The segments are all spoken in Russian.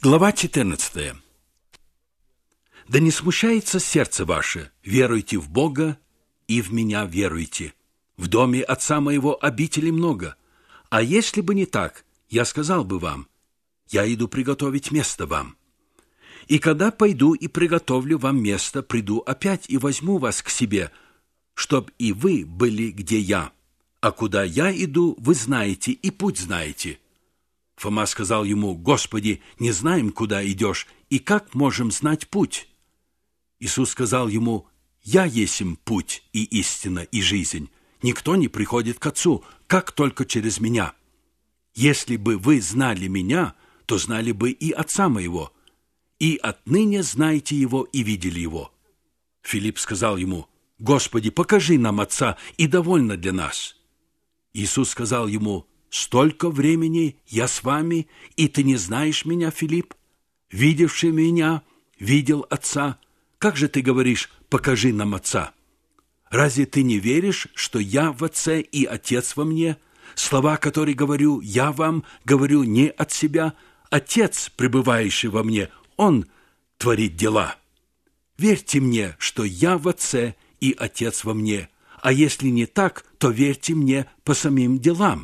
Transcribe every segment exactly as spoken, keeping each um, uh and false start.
Глава четырнадцатая. «Да не смущается сердце ваше, веруйте в Бога и в меня веруйте. В доме отца моего обителей много, а если бы не так, я сказал бы вам, я иду приготовить место вам. И когда пойду и приготовлю вам место, приду опять и возьму вас к себе, чтоб и вы были, где я. А куда я иду, вы знаете, и путь знаете». Фома сказал ему: «Господи, не знаем, куда идешь, и как можем знать путь?» Иисус сказал ему: «Я есмь путь и истина и жизнь. Никто не приходит к Отцу, как только через меня. Если бы вы знали меня, то знали бы и Отца моего, и отныне знаете его и видели его». Филипп сказал ему: «Господи, покажи нам Отца, и довольно для нас». Иисус сказал ему: «Столько времени я с вами, и ты не знаешь меня, Филипп? Видевший меня, видел Отца. Как же ты говоришь: покажи нам Отца? Разве ты не веришь, что я в Отце и Отец во мне? Слова, которые говорю я вам, говорю не от себя. Отец, пребывающий во мне, Он творит дела. Верьте мне, что я в Отце и Отец во мне, а если не так, то верьте мне по самим делам.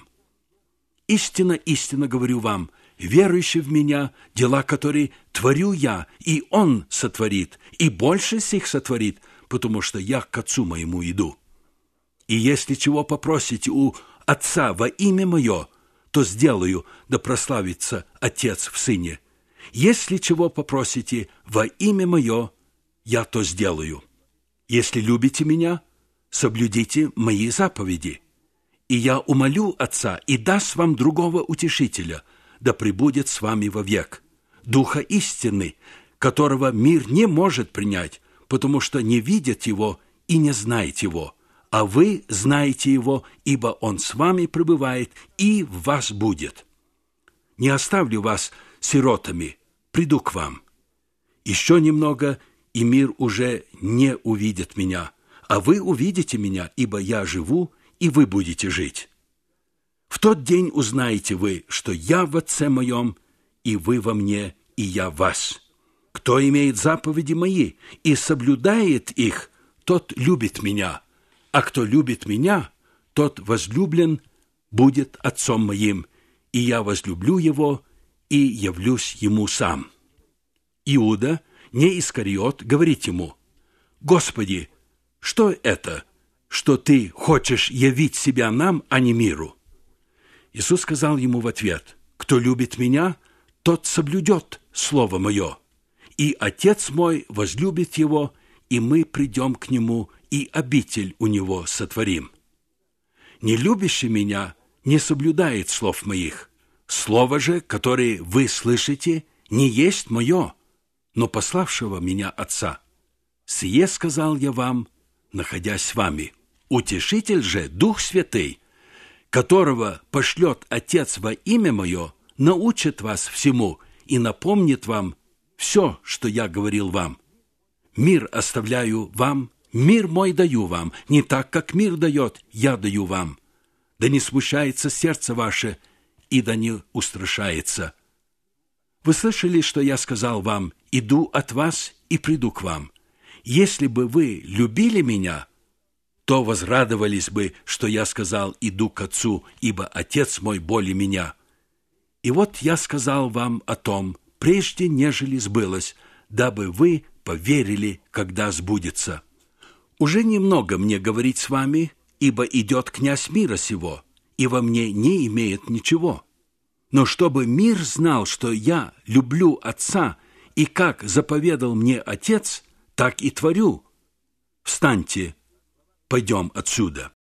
Истинно, истинно говорю вам, верующий в меня, дела, которые творю я, и Он сотворит, и больше сих сотворит, потому что я к Отцу моему иду. И если чего попросите у Отца во имя Мое, то сделаю, да прославится Отец в Сыне. Если чего попросите во имя Мое, я то сделаю. Если любите Меня, соблюдите Мои заповеди. И я умолю Отца, и даст вам другого утешителя, да пребудет с вами вовек, Духа истины, которого мир не может принять, потому что не видит Его и не знает Его. А вы знаете Его, ибо Он с вами пребывает и в вас будет. Не оставлю вас сиротами, приду к вам. Еще немного, и мир уже не увидит Меня, а вы увидите Меня, ибо я живу, и вы будете жить. В тот день узнаете вы, что я в Отце Моем, и вы во мне, и я в вас. Кто имеет заповеди Мои и соблюдает их, тот любит Меня, а кто любит Меня, тот возлюблен будет Отцом Моим, и я возлюблю его и явлюсь ему сам». Иуда, не Искариот, говорит ему: «Господи, что это, что ты хочешь явить себя нам, а не миру?» Иисус сказал ему в ответ: «Кто любит Меня, тот соблюдет Слово Мое, и Отец Мой возлюбит его, и мы придем к Нему, и обитель у Него сотворим. Не любящий Меня не соблюдает слов Моих. Слово же, которое вы слышите, не есть Мое, но пославшего Меня Отца. Сие сказал я вам, находясь с вами. Утешитель же, Дух Святый, которого пошлет Отец во имя Мое, научит вас всему и напомнит вам все, что я говорил вам. Мир оставляю вам, мир мой даю вам, не так, как мир дает, я даю вам. Да не смущается сердце ваше, и да не устрашается. Вы слышали, что я сказал вам: иду от вас и приду к вам. Если бы вы любили Меня, то возрадовались бы, что я сказал: иду к Отцу, ибо Отец мой более Меня. И вот я сказал вам о том, прежде нежели сбылось, дабы вы поверили, когда сбудется. Уже немного мне говорить с вами, ибо идет князь мира сего, и во мне не имеет ничего. Но чтобы мир знал, что я люблю Отца, и как заповедал мне Отец, так и творю. Встаньте, пойдем отсюда».